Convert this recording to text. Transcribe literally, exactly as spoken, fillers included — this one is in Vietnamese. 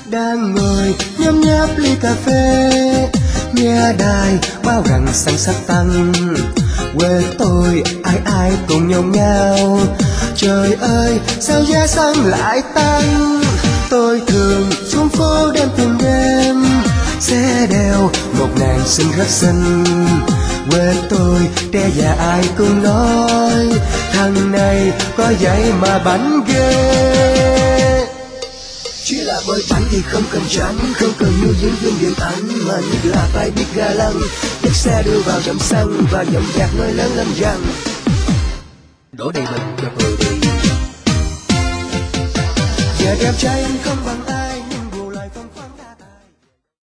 đang ngồi nhấm nháp ly cà phê, nghe đài báo rằng xăng sắp tăng. Quê tôi ai ai cùng nhau nhau, trời ơi sao giá xăng lại tăng. Tôi thường xuống phố đêm từng đêm, xe đèo một nàng xinh rất xinh. Quê tôi trẻ già ai cũng nói, thằng này có vậy mà bảnh ghê. Chỉ là bởi bánh thì không cần chắn, không cần nuôi dưỡng dung điện ảnh, mà nhất là phải biết ga lăng. Dắt xe đưa vào trạm xăng và giọng nhạc nói lớn lên rằng đổ đầy mình cho vừa đi. Giờ đẹp trai anh không bằng ai.